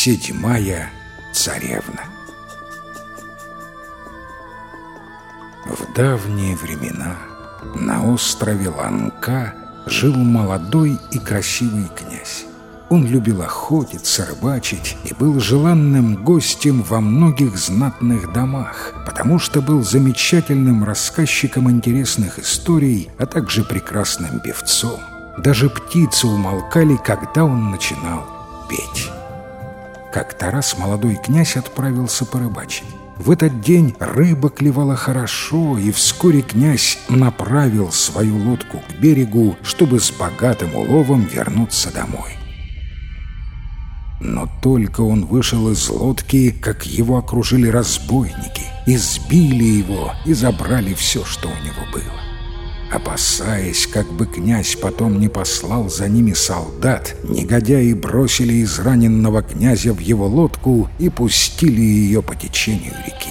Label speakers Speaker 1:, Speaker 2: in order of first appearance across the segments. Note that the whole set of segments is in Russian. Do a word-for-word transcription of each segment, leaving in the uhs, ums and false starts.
Speaker 1: Седьмая царевна. В давние времена на острове Ланка жил молодой и красивый князь. Он любил охотиться, рыбачить и был желанным гостем во многих знатных домах, потому что был замечательным рассказчиком интересных историй, а также прекрасным певцом. Даже птицы умолкали, когда он начинал петь. Как-то раз молодой князь отправился порыбачить. В этот день рыба клевала хорошо, и вскоре князь направил свою лодку к берегу, чтобы с богатым уловом вернуться домой. Но только он вышел из лодки, как его окружили разбойники, избили его и забрали все, что у него было. Опасаясь, как бы князь потом не послал за ними солдат, негодяи бросили израненного князя в его лодку и пустили ее по течению реки.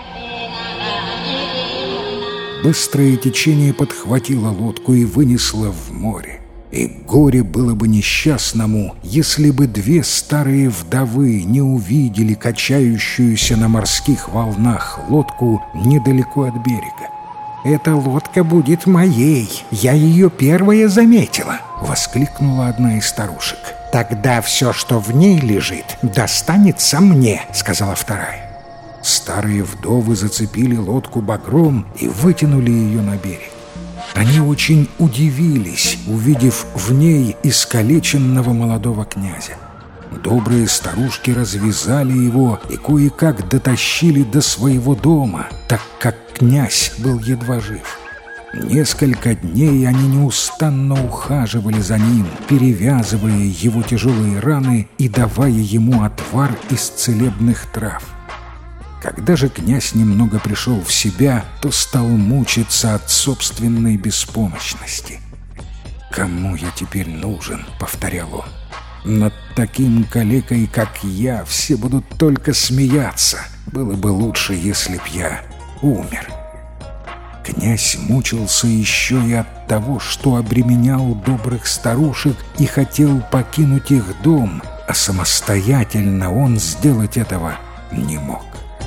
Speaker 1: Быстрое течение подхватило лодку и вынесло в море. И горе было бы несчастному, если бы две старые вдовы не увидели качающуюся на морских волнах лодку недалеко от берега. «Эта лодка будет моей, я ее первая заметила!» — воскликнула одна из старушек. «Тогда все, что в ней лежит, достанется мне!» — сказала вторая. Старые вдовы зацепили лодку багром и вытянули ее на берег. Они очень удивились, увидев в ней искалеченного молодого князя. Добрые старушки развязали его и кое-как дотащили до своего дома, так как князь был едва жив. Несколько дней они неустанно ухаживали за ним, перевязывая его тяжелые раны и давая ему отвар из целебных трав. Когда же князь немного пришел в себя, то стал мучиться от собственной беспомощности. «Кому я теперь нужен?» — повторял он. «Над таким калекой, как я, все будут только смеяться. Было бы лучше, если б я умер». Князь мучился еще и от того, что обременял добрых старушек и хотел покинуть их дом, а самостоятельно он сделать этого не мог.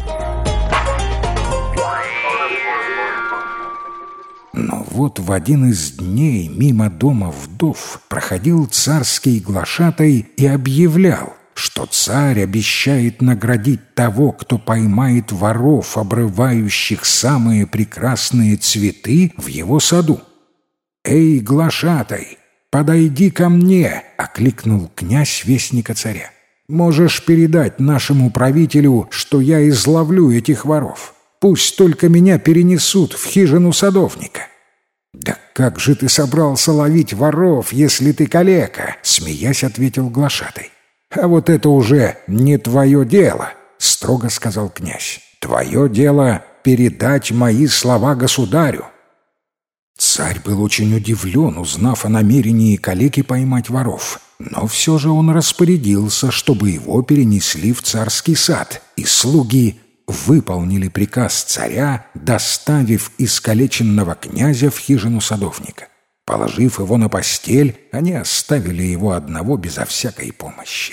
Speaker 1: Но вот в один из дней мимо дома вдов проходил царский глашатай и объявлял, что царь обещает наградить того, кто поймает воров, обрывающих самые прекрасные цветы в его саду. «Эй, глашатай, подойди ко мне!» — окликнул князь вестника царя. «Можешь передать нашему правителю, что я изловлю этих воров. Пусть только меня перенесут в хижину садовника». «Да как же ты собрался ловить воров, если ты калека?» — смеясь ответил глашатай. «А вот это уже не твое дело», — строго сказал князь. «Твое дело — передать мои слова государю». Царь был очень удивлен, узнав о намерении калеки поймать воров, но все же он распорядился, чтобы его перенесли в царский сад, и слуги выполнили приказ царя, доставив искалеченного князя в хижину садовника. Положив его на постель, они оставили его одного безо всякой помощи.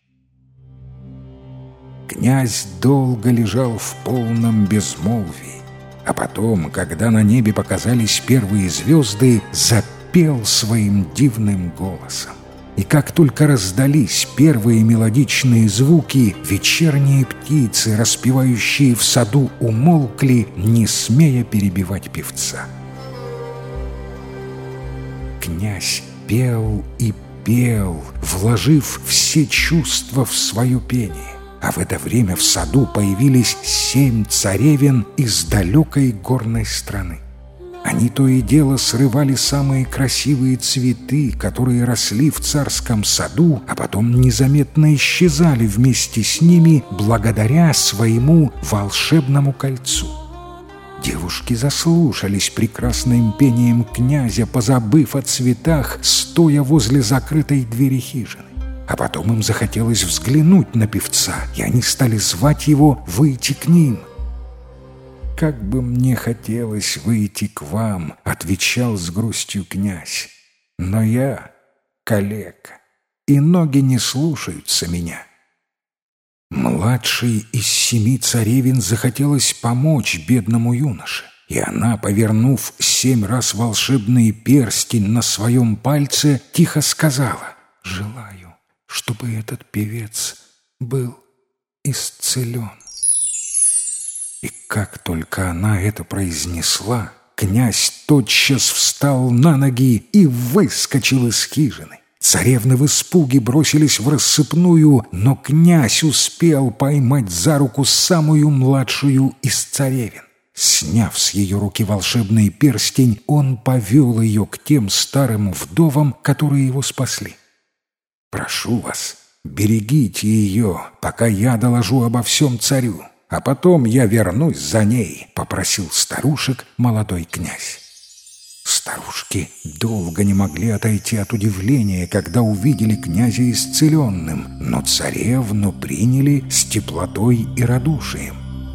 Speaker 1: Князь долго лежал в полном безмолвии, а потом, когда на небе показались первые звезды, запел своим дивным голосом. И как только раздались первые мелодичные звуки, вечерние птицы, распевающие в саду, умолкли, не смея перебивать певца. Князь пел и пел, вложив все чувства в свое пение. А в это время в саду появились семь царевен из далекой горной страны. Они то и дело срывали самые красивые цветы, которые росли в царском саду, а потом незаметно исчезали вместе с ними благодаря своему волшебному кольцу. Девушки заслушались прекрасным пением князя, позабыв о цветах, стоя возле закрытой двери хижины. А потом им захотелось взглянуть на певца, и они стали звать его выйти к ним. «Как бы мне хотелось выйти к вам», — отвечал с грустью князь. «Но я калека, и ноги не слушаются меня. Младшей из семи царевин захотелось помочь бедному юноше, и она, повернув семь раз волшебный перстень на своем пальце, тихо сказала: «Желаю, чтобы этот певец был исцелен». И как только она это произнесла, князь тотчас встал на ноги и выскочил из хижины. Царевны в испуге бросились в рассыпную, но князь успел поймать за руку самую младшую из царевин. Сняв с ее руки волшебный перстень, он повел ее к тем старым вдовам, которые его спасли. «Прошу вас, берегите ее, пока я доложу обо всем царю, а потом я вернусь за ней», — попросил старушек молодой князь. Старушки долго не могли отойти от удивления, когда увидели князя исцеленным, но царевну приняли с теплотой и радушием.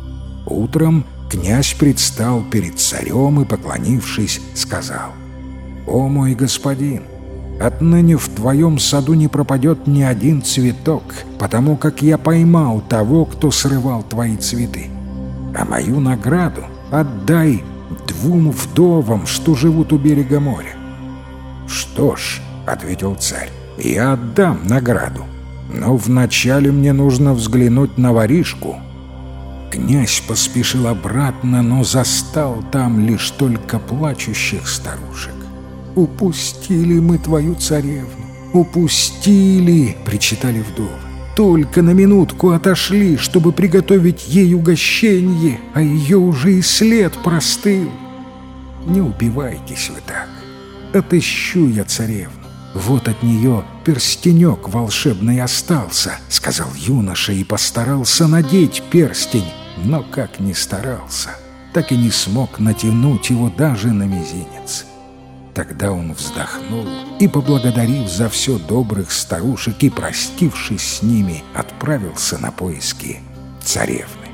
Speaker 1: Утром князь предстал перед царем и, поклонившись, сказал: «О мой господин, отныне в твоем саду не пропадет ни один цветок, потому как я поймал того, кто срывал твои цветы. А мою награду отдай двум вдовам, что живут у берега моря». «Что ж, — ответил царь, — я отдам награду, но вначале мне нужно взглянуть на воришку». Князь поспешил обратно, но застал там лишь только плачущих старушек. «Упустили мы твою царевну, упустили!» — причитали вдовы. «Только на минутку отошли, чтобы приготовить ей угощение, а ее уже и след простыл». «Не убивайтесь вы так. Отыщу я царевну. Вот от нее перстенек волшебный остался», — сказал юноша и постарался надеть перстень, но как ни старался, так и не смог натянуть его даже на мизинец. Тогда он вздохнул и, поблагодарив за все добрых старушек и простившись с ними, отправился на поиски царевны.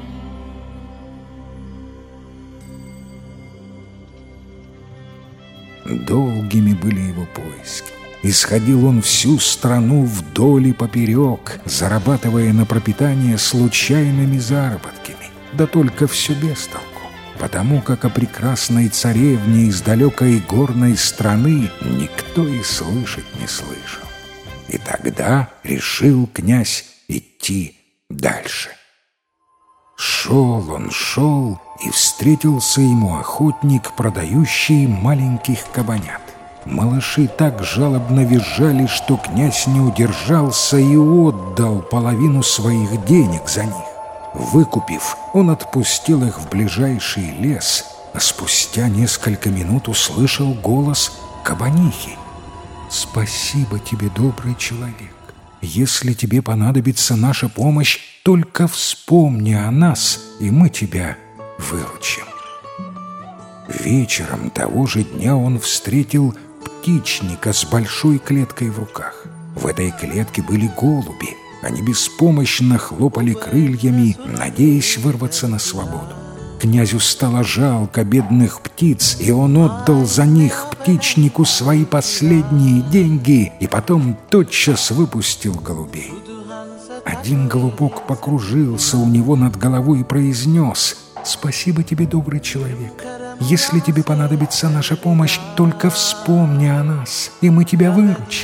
Speaker 1: Долгими были его поиски. Исходил он всю страну вдоль и поперек, зарабатывая на пропитание случайными заработками, да только все без толку, потому как о прекрасной царевне из далекой горной страны никто и слышать не слышал. И тогда решил князь идти дальше. Шел он, шел, и встретился ему охотник, продающий маленьких кабанят. Малыши так жалобно визжали, что князь не удержался и отдал половину своих денег за них. Выкупив, он отпустил их в ближайший лес, а спустя несколько минут услышал голос кабанихи. «Спасибо тебе, добрый человек. Если тебе понадобится наша помощь, только вспомни о нас, и мы тебя выручим». Вечером того же дня он встретил птичника с большой клеткой в руках. В этой клетке были голуби. Они беспомощно хлопали крыльями, надеясь вырваться на свободу. Князю стало жалко бедных птиц, и он отдал за них птичнику свои последние деньги и потом тотчас выпустил голубей. Один голубок покружился у него над головой и произнес: «Спасибо тебе, добрый человек. Если тебе понадобится наша помощь, только вспомни о нас, и мы тебя выручим».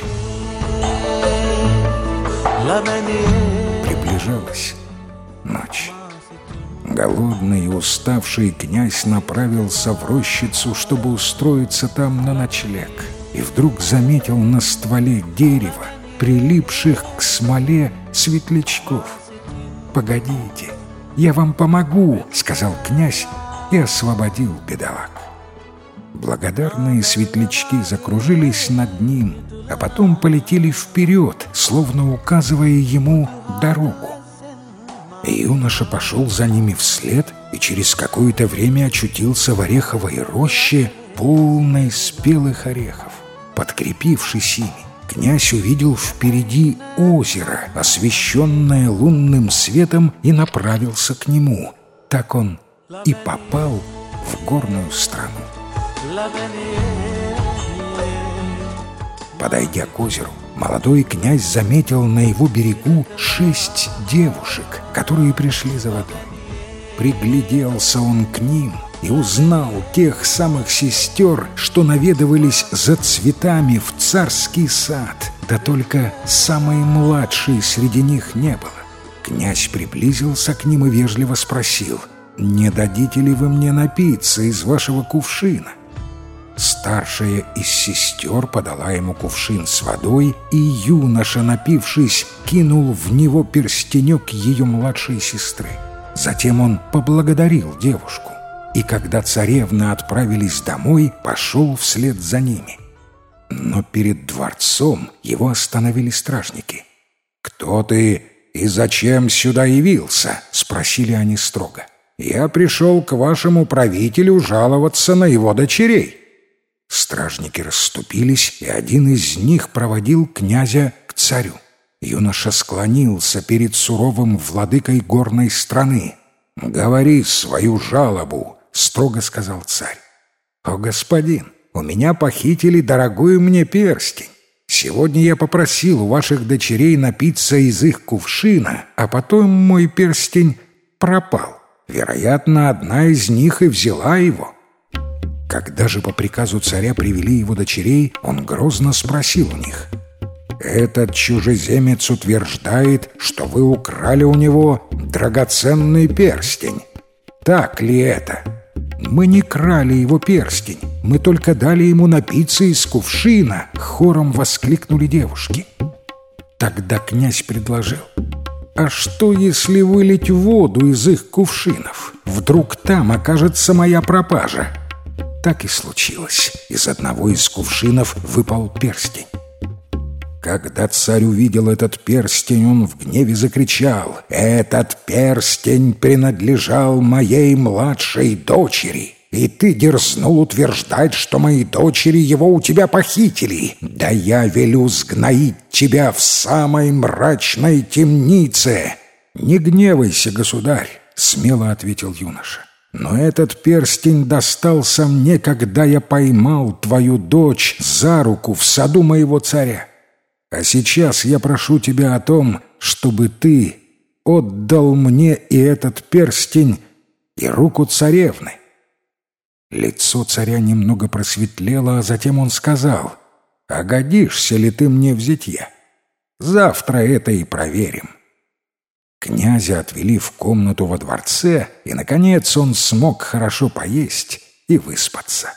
Speaker 1: Приближалась ночь. Голодный и уставший князь направился в рощицу, чтобы устроиться там на ночлег, и вдруг заметил на стволе дерева, прилипших к смоле, светлячков. «Погодите, я вам помогу», — сказал князь и освободил бедолаг. Благодарные светлячки закружились над ним, а потом полетели вперед, словно указывая ему дорогу. И юноша пошел за ними вслед и через какое-то время очутился в ореховой роще, полной спелых орехов. Подкрепившись ими, князь увидел впереди озеро, освещенное лунным светом, и направился к нему. Так он и попал в горную страну. Подойдя к озеру, молодой князь заметил на его берегу шесть девушек, которые пришли за водой. Пригляделся он к ним и узнал тех самых сестер, что наведывались за цветами в царский сад, да только самой младшей среди них не было. Князь приблизился к ним и вежливо спросил: «Не дадите ли вы мне напиться из вашего кувшина?» Старшая из сестер подала ему кувшин с водой, и юноша, напившись, кинул в него перстенек ее младшей сестры. Затем он поблагодарил девушку, и когда царевны отправились домой, пошел вслед за ними. Но перед дворцом его остановили стражники. «Кто ты и зачем сюда явился?» — спросили они строго. «Я пришел к вашему правителю жаловаться на его дочерей». Стражники расступились, и один из них проводил князя к царю. Юноша склонился перед суровым владыкой горной страны. «Говори свою жалобу», — строго сказал царь. «О, господин, у меня похитили дорогой мне перстень. Сегодня я попросил у ваших дочерей напиться из их кувшина, а потом мой перстень пропал. Вероятно, одна из них и взяла его». Когда же по приказу царя привели его дочерей, он грозно спросил у них: «Этот чужеземец утверждает, что вы украли у него драгоценный перстень. Так ли это?» «Мы не крали его перстень, мы только дали ему напиться из кувшина», — хором воскликнули девушки. Тогда князь предложил: «А что, если вылить воду из их кувшинов? Вдруг там окажется моя пропажа?» Так и случилось. Из одного из кувшинов выпал перстень. Когда царь увидел этот перстень, он в гневе закричал: «Этот перстень принадлежал моей младшей дочери, и ты дерзнул утверждать, что мои дочери его у тебя похитили. Да я велю сгноить тебя в самой мрачной темнице!» «Не гневайся, государь», — смело ответил юноша. «Но этот перстень достался мне, когда я поймал твою дочь за руку в саду моего царя. А сейчас я прошу тебя о том, чтобы ты отдал мне и этот перстень, и руку царевны». Лицо царя немного просветлело, а затем он сказал: «А годишься ли ты мне в зятья? Завтра это и проверим». Князя отвели в комнату во дворце, и, наконец, он смог хорошо поесть и выспаться.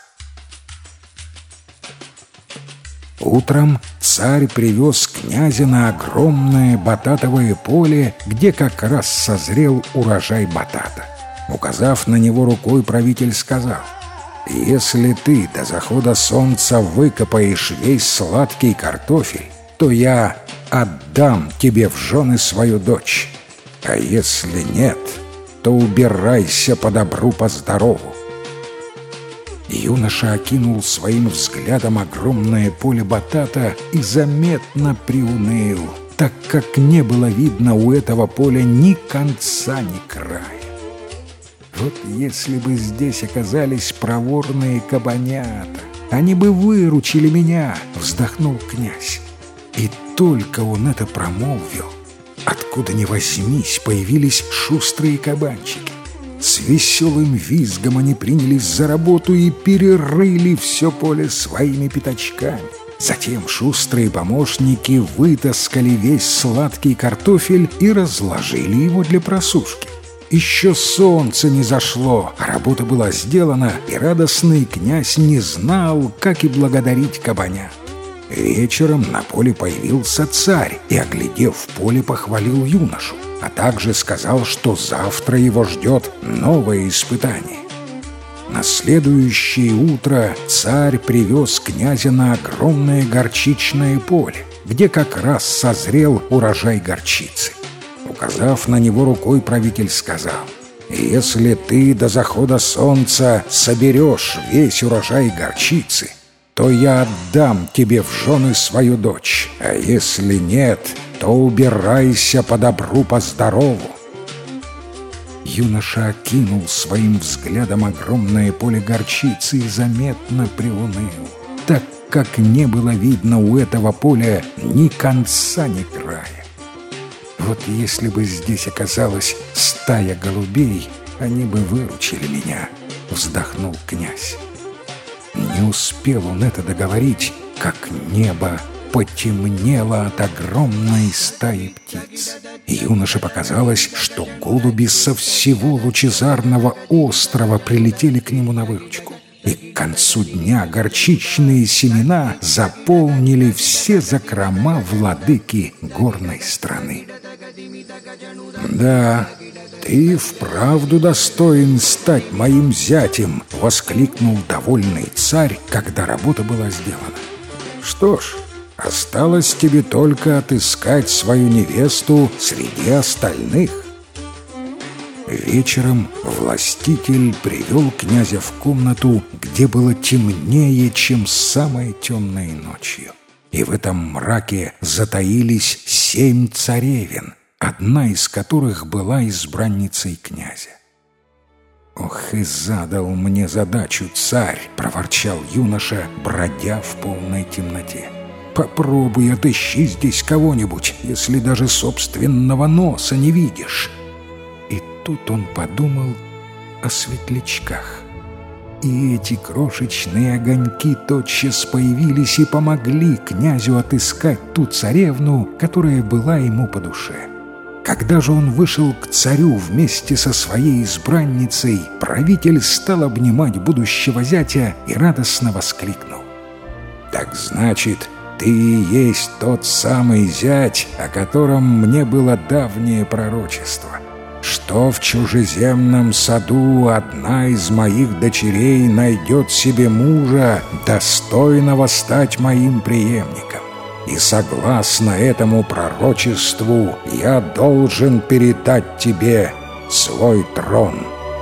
Speaker 1: Утром царь привез князя на огромное бататовое поле, где как раз созрел урожай батата. Указав на него рукой, правитель сказал: «Если ты до захода солнца выкопаешь весь сладкий картофель, то я отдам тебе в жены свою дочь. А если нет, то убирайся по добру, по здорову». Юноша окинул своим взглядом огромное поле батата и заметно приуныл, так как не было видно у этого поля ни конца, ни края. «Вот если бы здесь оказались проворные кабанята, они бы выручили меня», — вздохнул князь. И только он это промолвил, откуда ни возьмись появились шустрые кабанчики. С веселым визгом они принялись за работу и перерыли все поле своими пятачками. Затем шустрые помощники вытаскали весь сладкий картофель и разложили его для просушки. Еще солнце не зашло, а работа была сделана, и радостный князь не знал, как и благодарить кабанят. Вечером на поле появился царь и, оглядев поле, похвалил юношу, а также сказал, что завтра его ждет новое испытание. На следующее утро царь привез князя на огромное горчичное поле, где как раз созрел урожай горчицы. Указав на него рукой, правитель сказал: «Если ты до захода солнца соберешь весь урожай горчицы, то я отдам тебе в жены свою дочь, а если нет, то убирайся по добру, по здорову». Юноша окинул своим взглядом огромное поле горчицы и заметно приуныл, так как не было видно у этого поля ни конца, ни края. Вот если бы здесь оказалась стая голубей, они бы выручили меня, вздохнул князь. Не успел он это договорить, как небо потемнело от огромной стаи птиц. И юноше показалось, что голуби со всего лучезарного острова прилетели к нему на выручку. И к концу дня горчичные семена заполнили все закрома владыки горной страны. «Да, ты вправду достоин стать моим зятем!» — воскликнул довольный царь, когда работа была сделана. «Что ж, осталось тебе только отыскать свою невесту среди остальных». Вечером властитель привел князя в комнату, где было темнее, чем самой темной ночью. И в этом мраке затаились семь царевин, одна из которых была избранницей князя. «Ох, и задал мне задачу царь!» — проворчал юноша, бродя в полной темноте. «Попробуй отыщи здесь кого-нибудь, если даже собственного носа не видишь». И тут он подумал о светлячках. И эти крошечные огоньки тотчас появились и помогли князю отыскать ту царевну, которая была ему по душе. Когда же он вышел к царю вместе со своей избранницей, правитель стал обнимать будущего зятя и радостно воскликнул: «Так значит, ты и есть тот самый зять, о котором мне было давнее пророчество, что в чужеземном саду одна из моих дочерей найдет себе мужа, достойного стать моим преемником. И согласно этому пророчеству я должен передать тебе свой трон».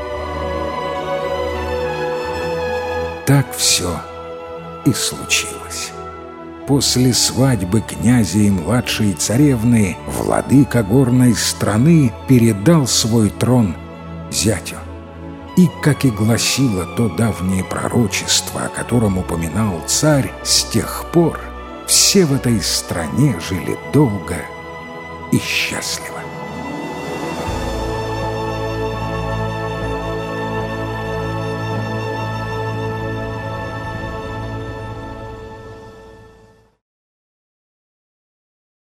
Speaker 1: Так все и случилось. После свадьбы князя и младшей царевны владыка горной страны передал свой трон зятю. И, как и гласило то давнее пророчество, о котором упоминал царь, с тех пор все в этой стране жили долго и счастливо.